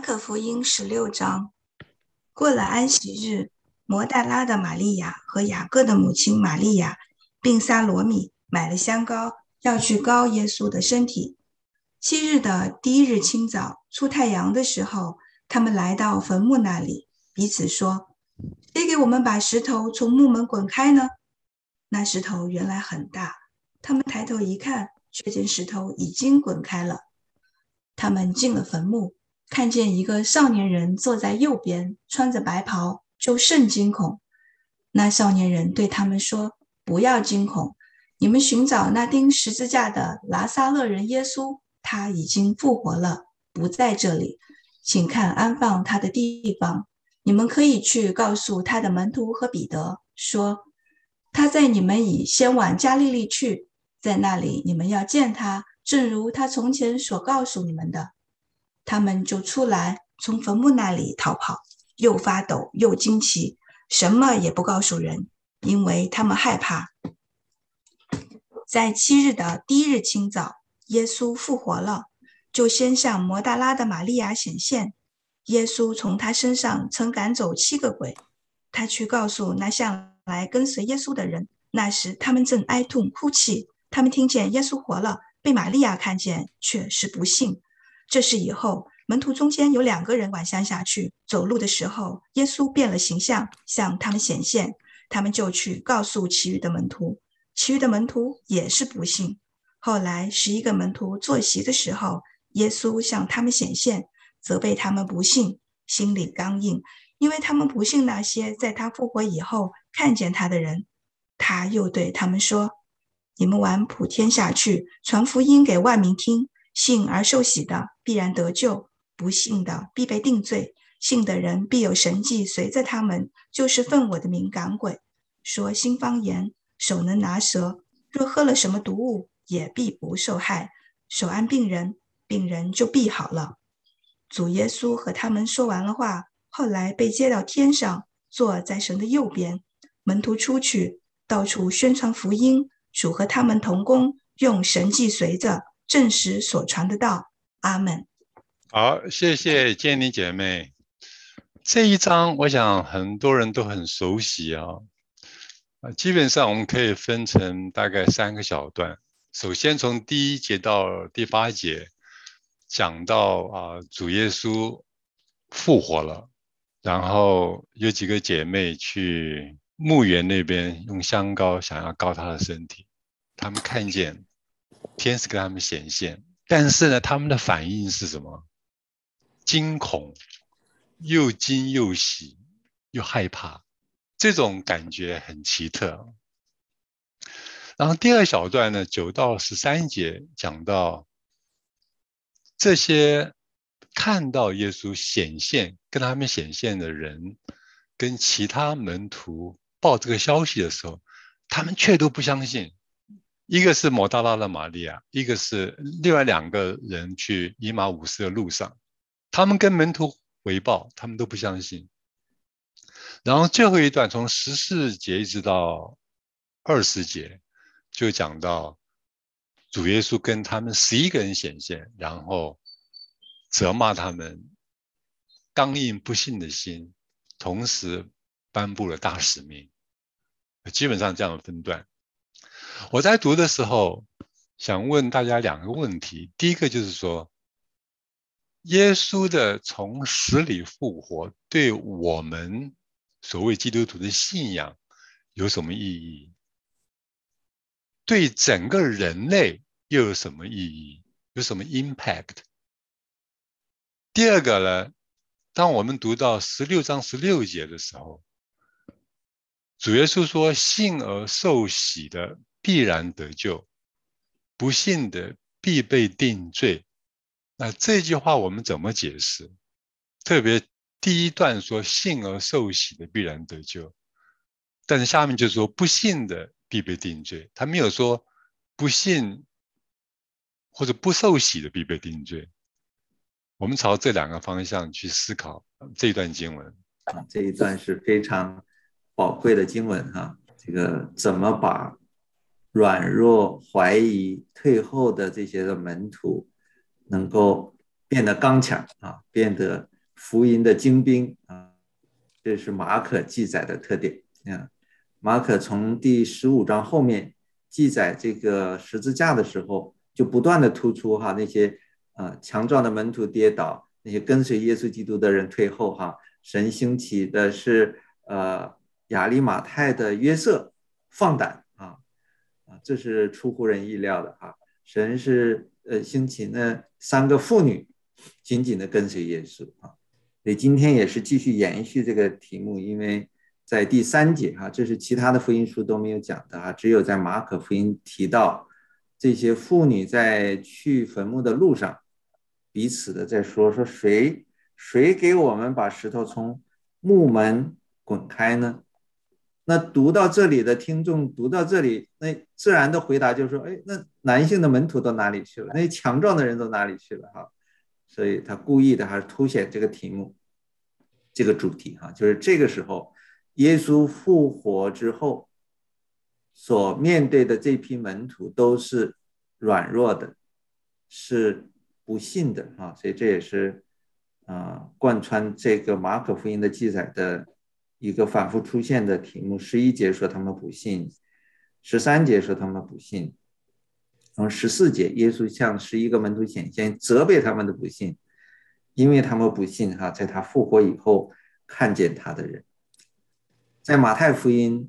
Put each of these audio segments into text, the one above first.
可福音16章，过了安息日，摩大拉的玛利亚和雅各的母亲玛利亚，并撒罗米买了香膏，要去膏耶稣的身体。7日的第1日清早，出太阳的时候，他们来到坟墓那里，彼此说：谁给我们把石头从墓门滚开呢？那石头原来很大，他们抬头一看，却见石头已经滚开了。他们进了坟墓，看见一个少年人坐在右边，穿着白袍，就甚惊恐。那少年人对他们说：不要惊恐，你们寻找那钉十字架的拿撒勒人耶稣，他已经复活了，不在这里，请看安放他的地方。你们可以去告诉他的门徒和彼得，说他在你们以先往加利利去，在那里你们要见他，正如他从前所告诉你们的。他们就出来，从坟墓那里逃跑，又发抖又惊奇，什么也不告诉人，因为他们害怕。在7日的第1日清早，耶稣复活了，就先向摩大拉的玛利亚显现。耶稣从他身上曾赶走7个鬼，他去告诉那向来跟随耶稣的人。那时他们正哀痛哭泣，他们听见耶稣活了，被玛利亚看见，却是不信。这事以后，门徒中间有2个人往乡下去，走路的时候，耶稣变了形象，向他们显现，他们就去告诉其余的门徒，其余的门徒也是不信。后来11个门徒坐席的时候，耶稣向他们显现，责备他们不信，心里刚硬，因为他们不信那些在他复活以后看见他的人。他又对他们说：你们往普天下去，传福音给万民听，信而受洗的必然得救，不信的必被定罪。信的人必有神迹随着他们，就是奉我的名赶鬼，说新方言，手能拿蛇，若喝了什么毒物，也必不受害。手按病人，病人就必好了。主耶稣和他们说完了话，后来被接到天上，坐在神的右边。门徒出去，到处宣传福音，主和他们同工，用神迹随着，证实所传的道。阿们。 好，谢谢建妮姐妹。这一章我想很多人都很熟悉啊。基本上我们可以分成大概3个小段。首先从第1节到第8节，讲到主耶稣复活了，然后有几个姐妹去墓园那边用香膏想要膏他的身体，他们看见天使跟他们显现，但是呢，他们的反应是什么？惊恐，又惊又喜，又害怕，这种感觉很奇特。然后第2小段呢，9到13节讲到这些看到耶稣显现，跟他们显现的人，跟其他门徒报这个消息的时候，他们却都不相信。一个是抹大拉的玛利亚，一个是另外2个人去以马忤斯的路上，他们跟门徒回报，他们都不相信。然后最后一段从14节一直到20节，就讲到主耶稣跟他们11个人显现，然后责骂他们刚硬不信的心，同时颁布了大使命。基本上这样的分段。我在读的时候想问大家2个问题。第一个就是说，耶稣的从死里复活对我们所谓基督徒的信仰有什么意义？对整个人类又有什么意义？有什么 impact？ 第二个呢，当我们读到16章16节的时候，主耶稣说信而受洗的必然得救，不信的必被定罪。那这句话我们怎么解释？特别第1段说信而受洗的必然得救，但是下面就说不信的必被定罪，他没有说不信或者不受洗的必被定罪。我们朝这2个方向去思考这一段经文。 这一段是非常宝贵的经文哈，这个怎么把软弱、怀疑、退后的这些的门徒能够变得刚强啊，变得福音的精兵啊，这是马可记载的特点啊。马可从第15章后面记载这个十字架的时候，就不断的突出那些强壮的门徒跌倒，那些跟随耶稣基督的人退后神兴起的是亚利马太的约瑟放胆这是出乎人意料的神是兴起那3个妇女紧紧的跟随耶稣所以今天也是继续延续这个题目，因为在第3节这是其他的福音书都没有讲的只有在马可福音提到这些妇女在去坟墓的路上彼此的在说谁给我们把石头从墓门滚开呢？那读到这里的听众读到这里，那自然的回答就是说，那男性的门徒都哪里去了？那些强壮的人都哪里去了所以他故意的还是凸显这个题目，这个主题就是这个时候耶稣复活之后所面对的这批门徒都是软弱的，是不信的所以这也是贯穿这个马可福音的记载的一个反复出现的题目。11节说他们不信，13节说他们不信，然后14节耶稣向11个门徒显现，责备他们的不信，因为他们不信在他复活以后看见他的人。在马太福音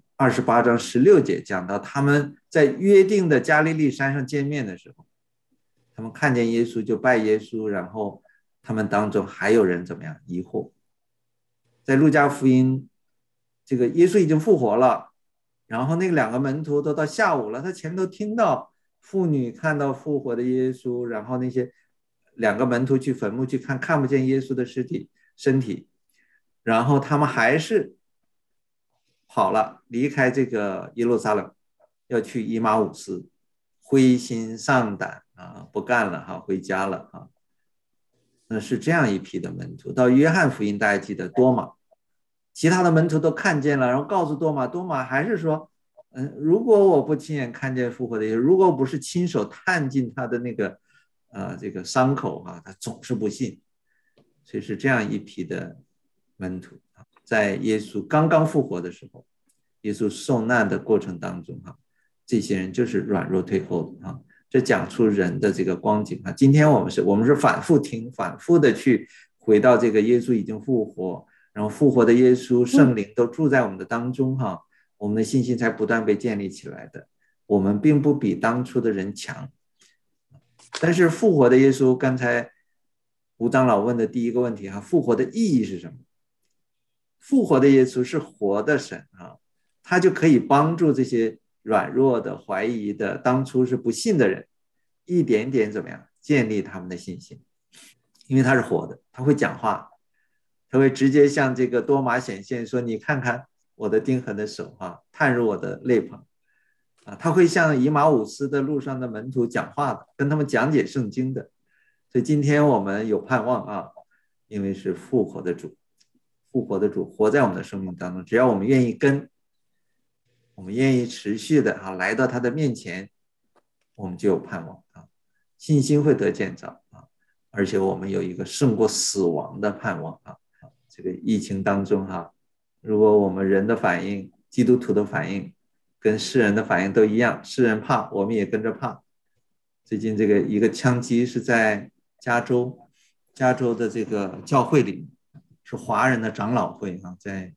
28章16节讲到他们在约定的加利利山上见面的时候，他们看见耶稣就拜耶稣，然后他们当中还有人怎么样疑惑。在路加福音这个耶稣已经复活了，然后那2个门徒都到下午了，他前面都听到妇女看到复活的耶稣，然后那些2个门徒去坟墓去看不见耶稣的身体，然后他们还是跑了，离开这个耶路撒冷，要去以马忤斯，灰心丧胆不干了回家了那是这样一批的门徒。到约翰福音大家记得多马，其他的门徒都看见了，然后告诉多马，多马还是说如果我不亲眼看见复活的耶稣，如果不是亲手探进他的那个这个伤口他总是不信。所以是这样一批的门徒在耶稣刚刚复活的时候，耶稣受难的过程当中这些人就是软弱退后的这讲出人的这个光景今天我们是反复听，反复的去回到这个耶稣已经复活，然后复活的耶稣圣灵都住在我们的当中我们的信心才不断被建立起来的。我们并不比当初的人强，但是复活的耶稣，刚才吴长老问的第一个问题复活的意义是什么？复活的耶稣是活的神他就可以帮助这些软弱的怀疑的当初是不信的人一点点怎么样建立他们的信心。因为他是活的，他会讲话，他会直接向这个多马显现说，你看看我的钉痕的手探入我的肋旁他会向以马忤斯的路上的门徒讲话的，跟他们讲解圣经的。所以今天我们有盼望因为是复活的主活在我们的生命当中，只要我们愿意跟，我们愿意持续的来到他的面前，我们就有盼望信心会得建造而且我们有一个胜过死亡的盼望这个疫情当中如果我们人的反应，基督徒的反应跟世人的反应都一样，世人怕我们也跟着怕。最近这个一个枪击是在加州的这个教会里，是华人的长老会在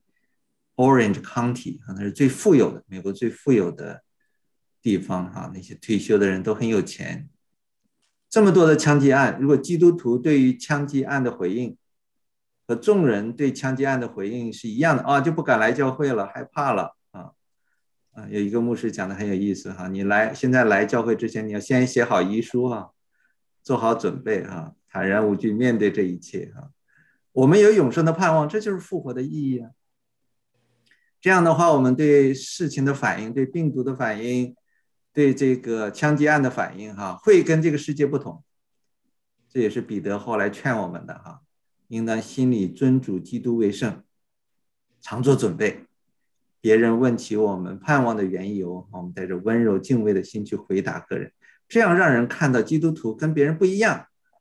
Orange County 那是最富有的，美国最富有的地方那些退休的人都很有钱。这么多的枪击案，如果基督徒对于枪击案的回应和众人对枪击案的回应是一样的就不敢来教会了，害怕了有一个牧师讲的很有意思你现在来教会之前，你要先写好遗书做好准备坦然无惧面对这一切我们有永生的盼望，这就是复活的意义这样的话，我们对事情的反应，对病毒的反应，对这个枪击案的反应会跟这个世界不同。这也是彼得后来劝我们的应当心里尊主基督为圣，常做准备。别人问起我们盼望的缘由，我们带着温柔敬畏的心去回答个人，这样让人看到基督徒跟别人不一样，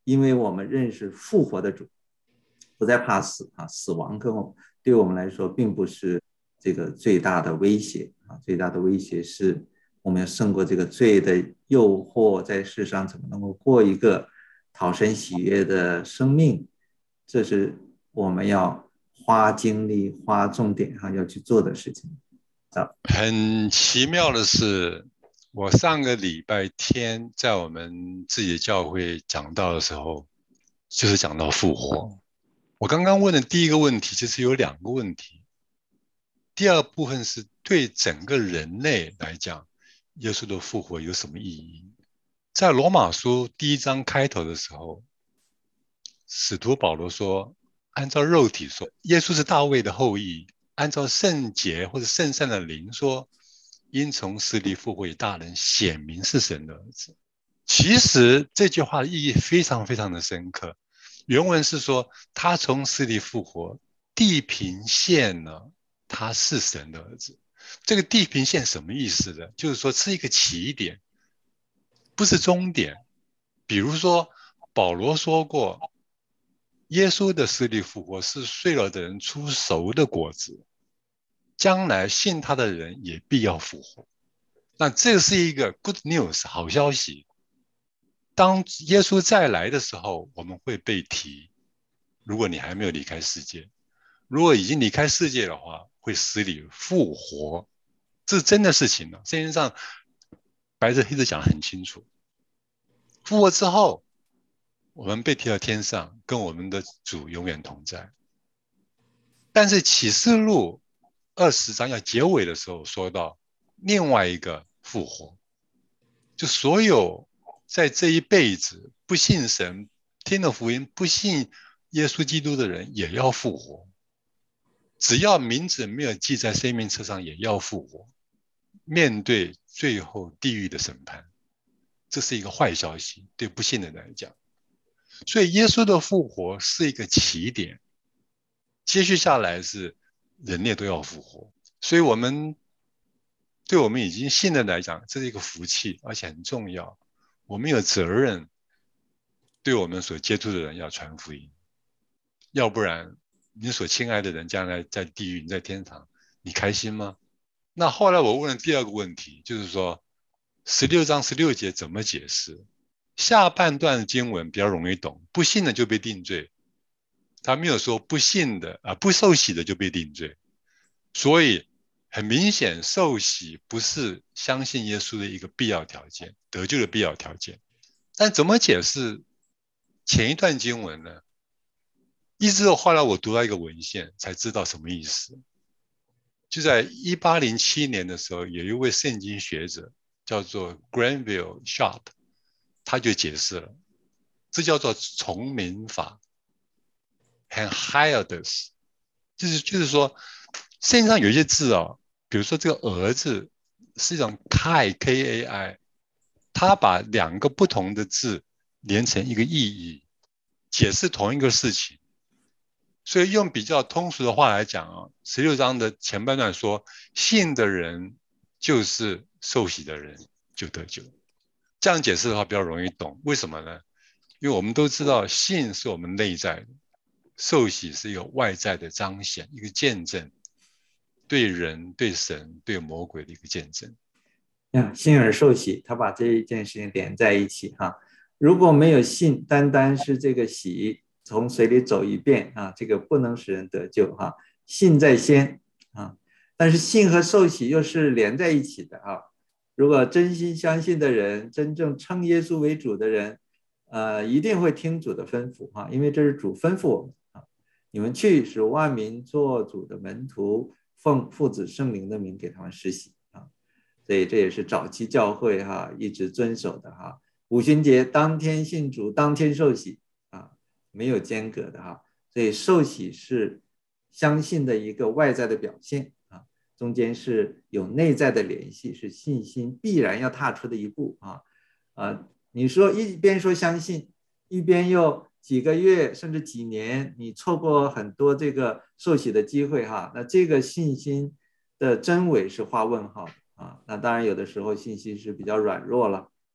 因为我们认识复活的主，不再怕死啊，死亡对我们来说并不是这个最大的威胁啊，最大的威胁是我们要胜过这个罪的诱惑，在世上怎么能够过一个讨神喜悦的生命，这是我们要花精力、花重点要去做的事情。 很奇妙的是，我上个礼拜天在我们自己的教会讲道的时候，就是讲到复活。我刚刚问的第一个问题，其实有2个问题。第二部分是对整个人类来讲，耶稣的复活有什么意义？在罗马书第1章开头的时候，使徒保罗说，按照肉体说，耶稣是大卫的后裔；按照圣洁或者圣善的灵说，因从死里复活以大能显明是神的儿子。其实这句话的意义非常非常的深刻。原文是说，他从死里复活，地平线了他是神的儿子。这个地平线什么意思呢？就是说是一个起点，不是终点。比如说保罗说过，耶稣的死里复活是睡了的人出熟的果子，将来信他的人也必要复活。那这是一个 good news 好消息。当耶稣再来的时候，我们会被提，如果你还没有离开世界，如果已经离开世界的话，会死里复活，这是真的事情了。圣经上白纸黑字讲得很清楚。复活之后，我们被提到天上，跟我们的主永远同在。但是启示录20章要结尾的时候说到另外一个复活，就所有在这一辈子不信神、听了福音不信耶稣基督的人也要复活，只要名字没有记在生命册上也要复活，面对最后地狱的审判。这是一个坏消息，对不信的人来讲。所以耶稣的复活是一个起点，接续下来是人类都要复活。所以对我们已经信的人来讲，这是一个福气，而且很重要。我们有责任对我们所接触的人要传福音，要不然你所亲爱的人将来在地狱，你在天堂，你开心吗？那后来我问了第2个问题，就是说16章16节怎么解释？下半段经文比较容易懂，不信的就被定罪，他没有说不信的不受洗的就被定罪。所以很明显，受洗不是相信耶稣的一个必要条件，得救的必要条件。但怎么解释前一段经文呢？一直到后来我读到一个文献才知道什么意思。就在1807年的时候，有一位圣经学者叫做 Granville Sharp， 他就解释了，这叫做重名法 Henhairdus， 就是说圣经上有一些字比如说这个儿子是一种 Kai K-A-I， 他把2个不同的字连成一个意义，解释同一个事情。所以用比较通俗的话来讲16章的前半段说，信的人就是受洗的人就得救。这样解释的话比较容易懂，为什么呢？因为我们都知道信是我们内在的，受洗是一个外在的彰显，一个见证，对人、对神、对魔鬼的一个见证。 信而受洗，他把这一件事情连在一起如果没有信，单单是这个洗从水里走一遍这个不能使人得救信在先但是信和受洗又是连在一起的如果真心相信的人，真正称耶稣为主的人，一定会听主的吩咐因为这是主吩咐我们你们去使万民做主的门徒，奉父子圣灵的名给他们施洗所以这也是早期教会一直遵守的五旬节当天信主，当天受洗没有间隔的所以受洗是相信的一个外在的表现中间是有内在的联系，是信心必然要踏出的一步你说一边说相信，一边又几个月甚至几年你错过很多这个受洗的机会那这个信心的真伪是画问号那当然有的时候信心是比较软弱了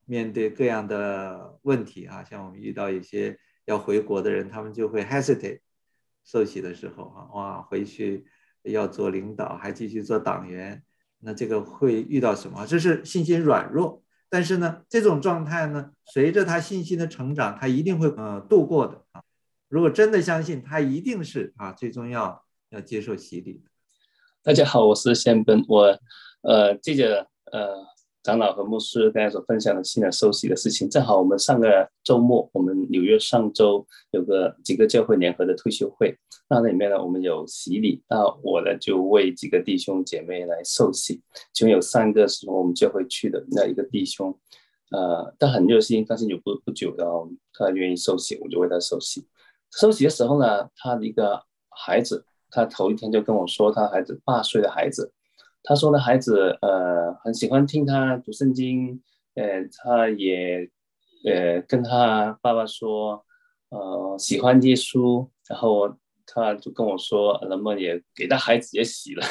面对各样的问题啊，像我们遇到一些要回国的人，他们就会 hesitate 受洗的时候啊，哇，回去要做领导，还继续做党员，那这个会遇到什么？这是信心软弱。但是呢，这种状态呢，随着他信心的成长，他一定会度过的啊。如果真的相信，他一定是最终要接受洗礼的。 大家好，我是宪奔，我记着长老和牧师刚才所分享的信仰受洗的事情，正好我们上个周末，我们纽约上周有几个教会联合的退休会，那里面呢我们有洗礼，那我呢就为几个弟兄姐妹来受洗，其中有3个是从我们教会去的，那一个弟兄他很热心，但是有不久然后他愿意受洗，我就为他受洗。受洗的时候呢，他的一个孩子，他头一天就跟我说，他孩子8岁的孩子，他说的孩子很喜欢听他读圣经，他也跟他爸爸说喜欢耶稣，然后他就跟我说能不能也给他孩子也洗了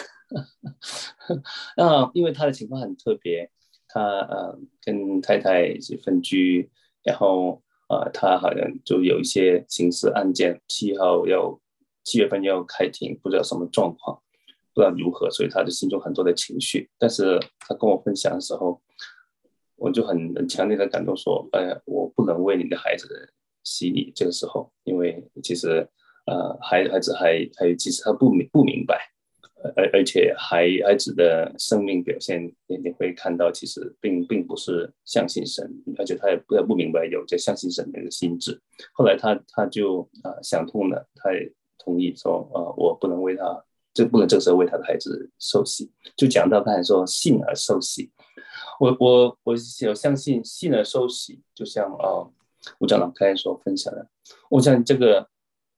那因为他的情况很特别，他跟太太一起分居，然后他好像就有一些刑事案件，7月份要开庭，不知道什么状况，不知道如何，所以他的心中很多的情绪。但是他跟我分享的时候，我就很强烈的感动说，我不能为你的孩子洗礼。这个时候，因为其实孩子其实他不明白，而且孩子的生命表现，你会看到其实并不是相信神，而且他也不明白有这相信神的一个心智。后来他就想通了，他也同意说我不能为他，不能这个时候为他的孩子受洗。就讲到刚才说信而受洗，我有相信信而受洗，就像吴长老刚才所分享的，我想这个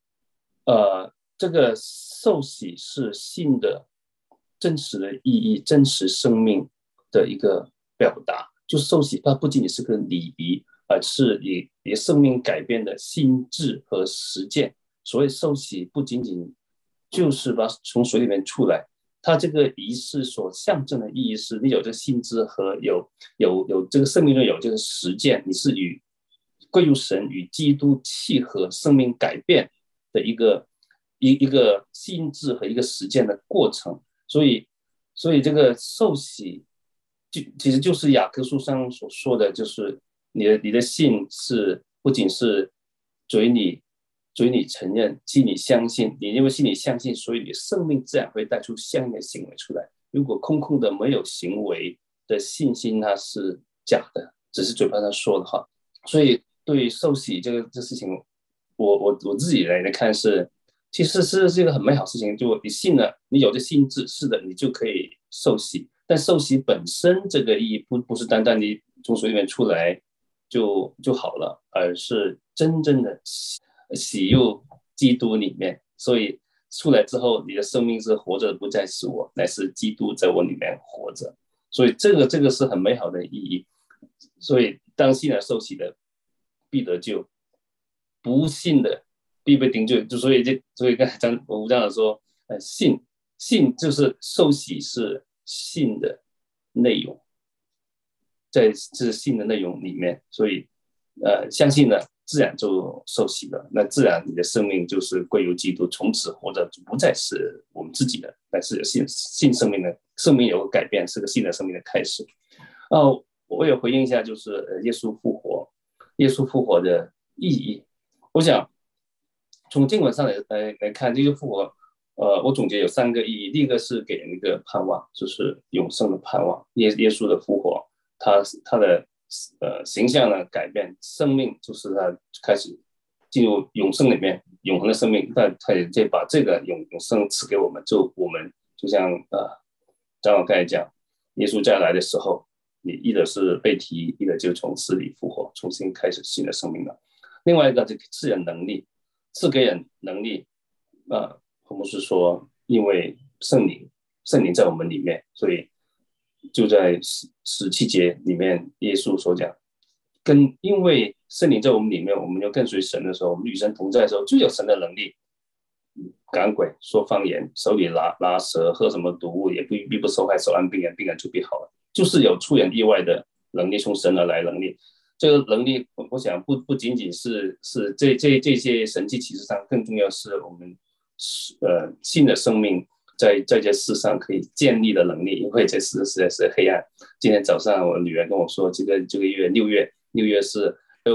受洗是信的真实的意义，真实生命的一个表达。就受洗它不仅仅是个礼仪，而是你生命改变的心智和实践。所谓受洗不仅仅就是把从水里面出来，它这个仪式所象征的意义是你有这个心智和有这个生命中有这个实践，你是归入神与基督契合生命改变的一个心智和一个实践的过程。所以这个受洗其实就是雅各书上所说的，就是你的信是不仅是嘴里承认，心里相信，你因为心里相信，所以你生命自然会带出相应的行为出来。如果空空的没有行为的信心，它是假的，只是嘴巴上说的话。所以对于受洗这事情，我自己来看是，其实是一个很美好的事情。就你信了，你有这心智，是的，你就可以受洗。但受洗本身这个意义不是单单你从水里面出来就好了，而是真正的洗入基督里面。所以出来之后，你的生命是活着，不再是我，乃是基督在我里面活着。所以这个是很美好的意义。所以当信而受洗的必得救，不信的必被定罪。所以刚才吴长老说，信就是受洗是信的内容，在这信的内容里面，所以相信了，自然就受洗了。那自然你的生命就是归由基督，从此活着不再是我们自己的，但是信生命的生命有个改变，是个新的生命的开始。我也回应一下，就是耶稣复活的意义。我想从经文上来看，这个复活，我总结有3个意义。第一个是给人一个盼望，就是永生的盼望。耶稣的复活，他的形象的改变，生命就是他开始进入永生里面，永恒的生命，他也就把这个永生赐给我们。就像张老刚才讲，耶稣再来的时候，你一的是被提，一的就从死里复活，重新开始新的生命了。另外一个就赐人能力，赐给人能力。我们是说，因为圣灵在我们里面，所以就在17节里面，耶稣所讲，因为圣灵在我们里面，我们要跟随神的时候，我们与神同在的时候，就有神的能力，赶鬼、说方言、手里拿蛇、喝什么毒物，也必不受害，手按病人，病人就必好了。就是有出人意外的能力，从神而来的能力。 这个能力，我想不仅仅是这些神迹奇事上，更重要是我们新的生命在这世上可以建立的能力，因为这世实在是黑暗。今天早上我女儿跟我说，这个月6月是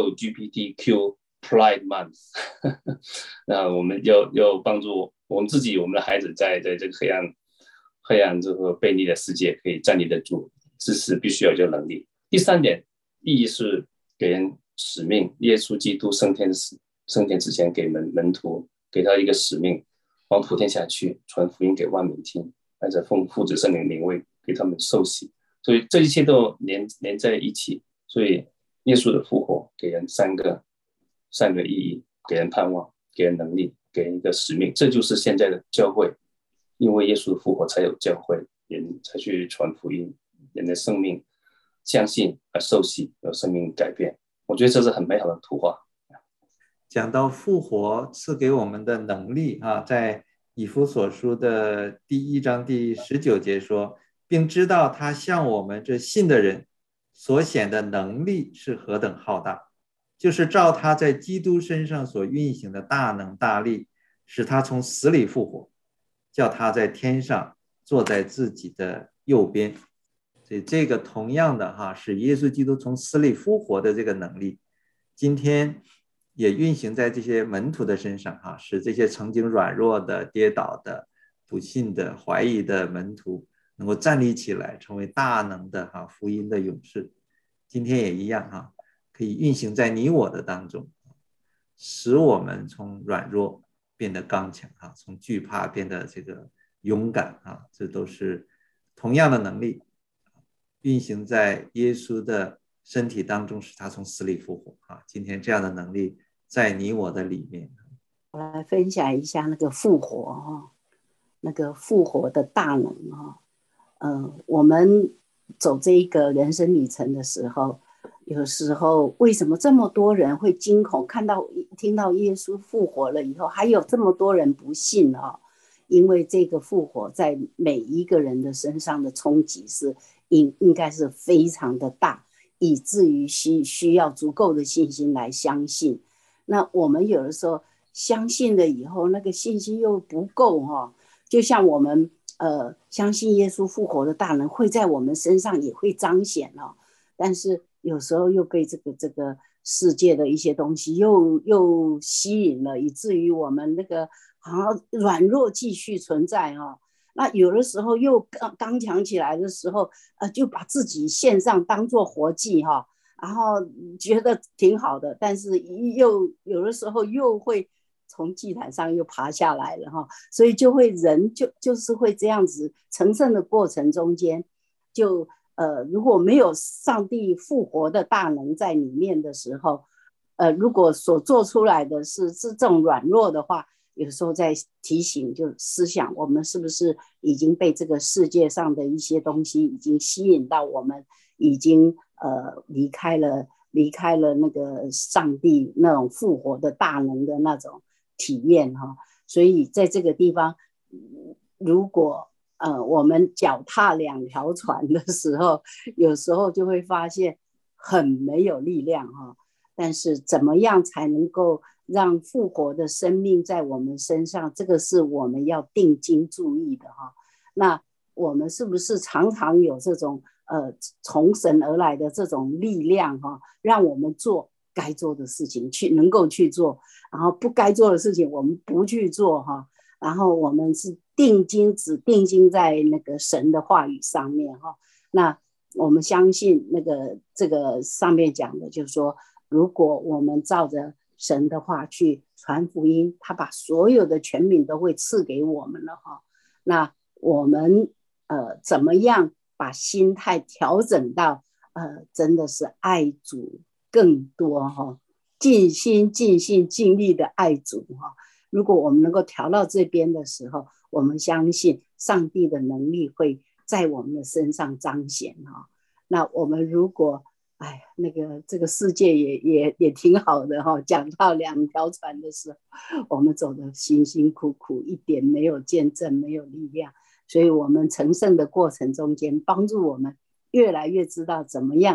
LGBTQ Pride Month 那我们要帮助我们自己，我们的孩子在这个黑暗这个悖逆的世界可以站立得住，这是必须要有这个能力。第3点意义是给人使命，耶稣基督升天之前给门徒给他一个使命，往普天下去传福音给万民听，按照奉父子圣灵名为给他们受洗，所以这一切都连在一起。所以耶稣的复活给人三个意义，给人盼望，给人能力，给人一个使命。这就是现在的教会，因为耶稣的复活才有教会，人才去传福音，人的生命相信而受洗，有生命改变。我觉得这是很美好的图画。 讲到复活赐给我们的能力啊，在以弗所书的第1章第19节说，并知道他向我们这信的人所显的能力是何等浩大，就是照他在基督身上所运行的大能大力，使他从死里复活，叫他在天上坐在自己的右边。所以这个同样的是耶稣基督从死里复活的这个能力，今天也运行在这些门徒的身上使这些曾经软弱的、跌倒的、不信的、怀疑的门徒能够站立起来，成为大能的福音的勇士。今天也一样可以运行在你我的当中，使我们从软弱变得刚强从惧怕变得这个勇敢这都是同样的能力，运行在耶稣的身体当中，使他从死里复活今天这样的能力在你我的里面。 我来分享一下那个复活那个复活的大能我们走这一个人生旅程的时候，有时候为什么这么多人会惊恐，听到耶稣复活了以后，还有这么多人不信因为这个复活在每一个人的身上的冲击是应该是非常的大，以至于需要足够的信心来相信。那我们有的时候相信了以后，那个信心又不够就像我们相信耶稣复活的大能会在我们身上也会彰显但是有时候又被这个世界的一些东西又吸引了，以至于我们那个好像软弱继续存在那有的时候又刚强起来的时候就把自己献上当作活祭然后觉得挺好的，但是又有的时候又会从祭坛上又爬下来了所以就会人就是会这样子成圣的过程中间，就如果没有上帝复活的大能在里面的时候，如果所做出来的是这种软弱的话，有时候在提醒就思想我们是不是已经被这个世界上的一些东西已经吸引到我们，已经离开了那个上帝那种复活的大能的那种体验所以在这个地方，如果我们脚踏2条船的时候，有时候就会发现很没有力量但是怎么样才能够让复活的生命在我们身上，这个是我们要定睛注意的那我们是不是常常有这种从神而来的这种力量让我们做该做的事情能够去做，然后不该做的事情我们不去做然后我们是只定睛在那个神的话语上面那我们相信这个上面讲的就是说，如果我们照着神的话去传福音，他把所有的权柄都会赐给我们了那我们怎么样把心态调整到真的是爱主更多尽心尽性尽力的爱主如果我们能够调到这边的时候，我们相信上帝的能力会在我们的身上彰显那我们如果这个世界也挺好的讲到2条船的时候，我们走得辛辛苦苦，一点没有见证，没有力量，所以我们成圣的过程中间，帮助我们越来越知道怎么样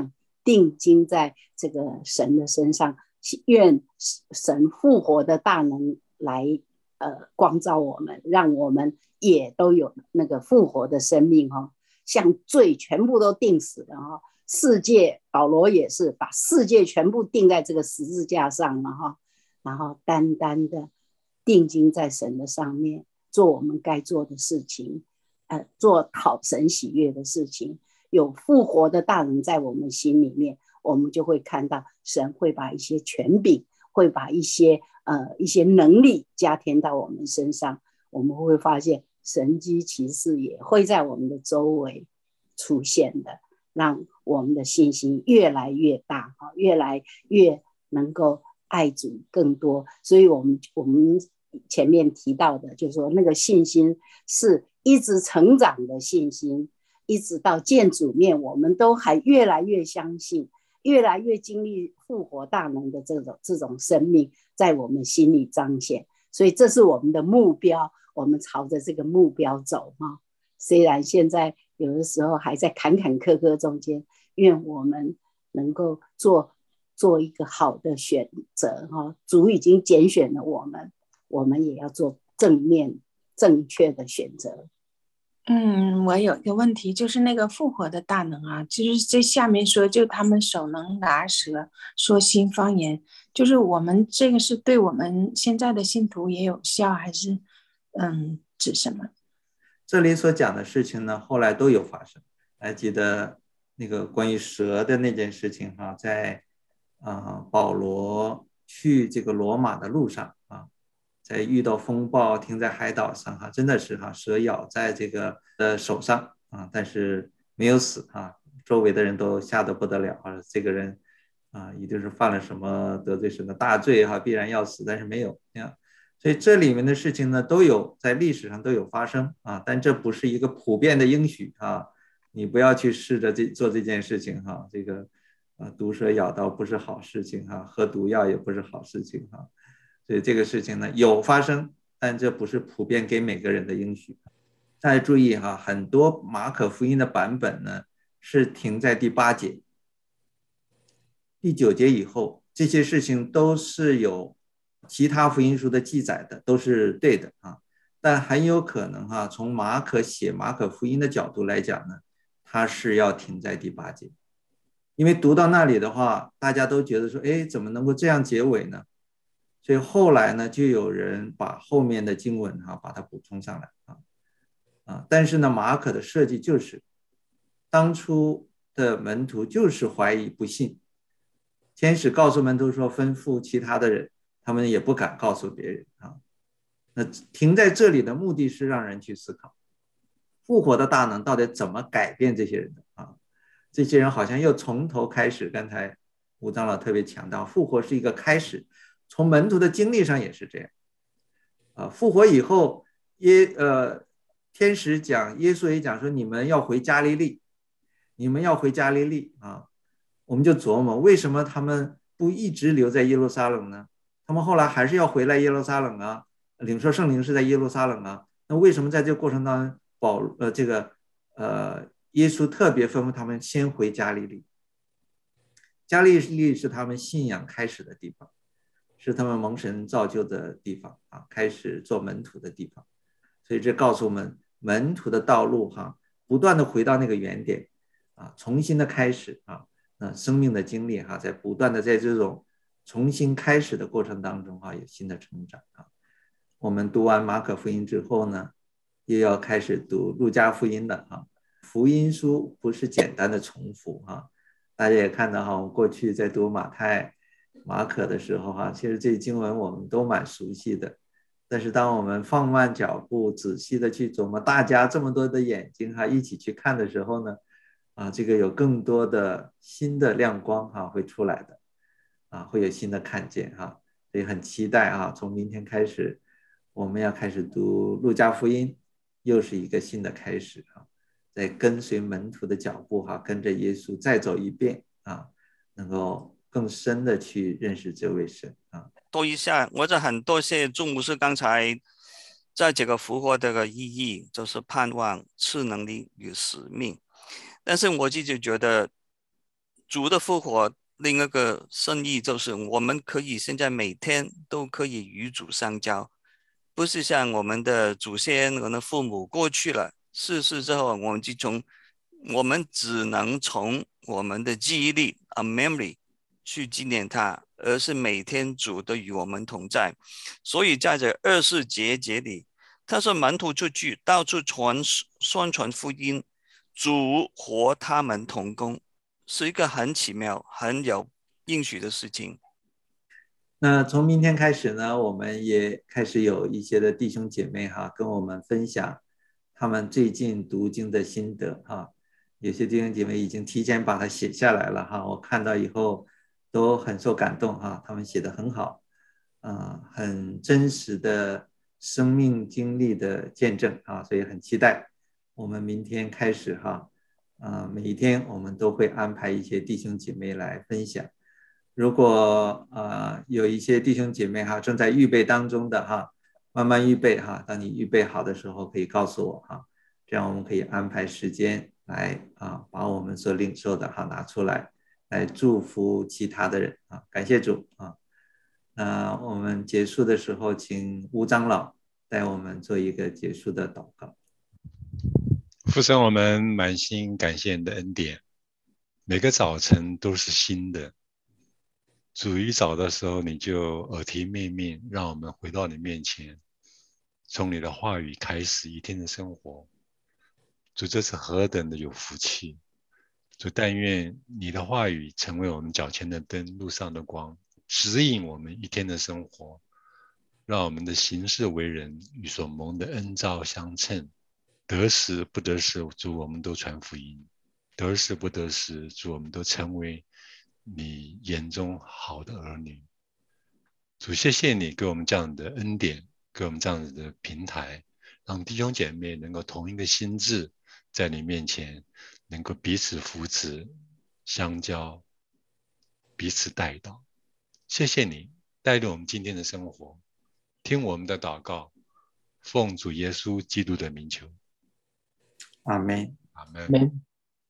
定睛在这个神的身上，愿神复活的大能来光照我们，让我们也都有那个复活的生命像罪全部都定死了世界保罗也是把世界全部定在这个十字架上了然后单单的定睛在神的上面，做我们该做的事情，做讨神喜悦的事情。有复活的大能在我们心里面，我们就会看到神会把一些权柄，会把一些能力加添到我们身上。我们会发现神迹奇事也会在我们的周围出现的，让我们的信心越来越大，越来越能够爱主更多。所以我们前面提到的，就是说那个信心是一直成长的信心，一直到见主面，我们都还越来越相信，越来越经历复活大能的这种生命在我们心里彰显。所以这是我们的目标，我们朝着这个目标走虽然现在有的时候还在坎坎坷坷中间，愿我们能够做一个好的选择主已经拣选了我们也要做正面正确的选择。 我有一个问题，就是那个复活的大能就是这下面说，就他们手能拿蛇，说新方言，就是我们这个是对我们现在的信徒也有效，还是指什么？ 这里所讲的事情呢，后来都有发生。还记得那个关于蛇的那件事情在保罗去这个罗马的路上在遇到风暴停在海岛上真的是蛇咬在这个手上但是没有死周围的人都吓得不得了这个人一定是犯了什么得罪神的大罪必然要死，但是没有所以这里面的事情呢都有在历史上都有发生但这不是一个普遍的应许你不要去试着做这件事情这个毒蛇咬到不是好事情喝毒药也不是好事情所以这个事情呢有发生，但这不是普遍给每个人的应许。大家注意很多马可福音的版本呢是停在第8节，第9节以后这些事情都是有其他福音书的记载的，都是对的但很有可能从马可写马可福音的角度来讲呢，他是要停在第8节，因为读到那里的话，大家都觉得说怎么能够这样结尾呢？所以后来呢就有人把后面的经文把它补充上来但是呢马可的设计就是当初的门徒就是怀疑不信，天使告诉门徒说吩咐其他的人，他们也不敢告诉别人那停在这里的目的是让人去思考复活的大能到底怎么改变这些人的这些人好像又从头开始。刚才吴长老特别强调复活是一个开始，从门徒的经历上也是这样复活以后天使讲，耶稣也讲说你们要回加利利，你们要回加利利我们就琢磨为什么他们不一直留在耶路撒冷呢？他们后来还是要回来耶路撒冷领受圣灵是在耶路撒冷那为什么在这个过程当中耶稣特别吩咐他们先回加利利？加利利是他们信仰开始的地方，是他们蒙神造就的地方开始做门徒的地方。所以这告诉我们门徒的道路不断的回到那个原点重新的开始生命的经历在不断的在这种重新开始的过程当中有新的成长我们读完马可福音之后呢，又要开始读路加福音了福音书不是简单的重复大家也看到我过去在读马太马可的时候其实这经文我们都蛮熟悉的，但是当我们放慢脚步仔细的去琢磨，大家这么多的眼睛一起去看的时候呢这个有更多的新的亮光会出来的会有新的看见所以很期待从明天开始我们要开始读路加福音，又是一个新的开始在跟随门徒的脚步跟着耶稣再走一遍能够更深的去认识这位神多一下，我就很多谢朱牧师刚才在这个复活的意义，就是盼望、赐能力与使命。但是我自己觉得主的复活另一个深意就是我们可以现在每天都可以与主相交，不是像我们的祖先我们的父母过去了逝世之后，我们只能从我们的记忆力memory 去纪念他，而是每天主都与我们同在。所以在这24节里，他说门徒出去到处宣传福音，主和他们同工，是一个很奇妙很有应许的事情。 那从明天开始呢，我们也开始有一些的弟兄姐妹哈，跟我们分享他们最近读经的心得哈。有些弟兄姐妹已经提前把它写下来了哈，我看到以后都很受感动哈，他们写得很好，很真实的生命经历的见证啊，所以很期待我们明天开始哈，每一天我们都会安排一些弟兄姐妹来分享。如果有一些弟兄姐妹哈正在预备当中的哈，慢慢预备哈，当你预备好的时候可以告诉我哈，这样我们可以安排时间来把我们所领受的哈拿出来，来祝福其他的人啊，感谢主啊。那我们结束的时候，请吴长老带我们做一个结束的祷告。 父神，我们满心感谢你的恩典，每个早晨都是新的。主一早的时候，你就耳提面命，让我们回到你面前，从你的话语开始一天的生活。主，这是何等的有福气！主，但愿你的话语成为我们脚前的灯，路上的光，指引我们一天的生活，让我们的行事为人与所蒙的恩召相称。得时不得时，主，我们都传福音；得时不得时，主，我们都成为你眼中好的儿女。主，谢谢你给我们这样的恩典，给我们这样子的平台，让弟兄姐妹能够同一个心志，在你面前能够彼此扶持相交，彼此带导。谢谢你带领我们今天的生活，听我们的祷告，奉主耶稣基督的名求， 阿们。 阿们。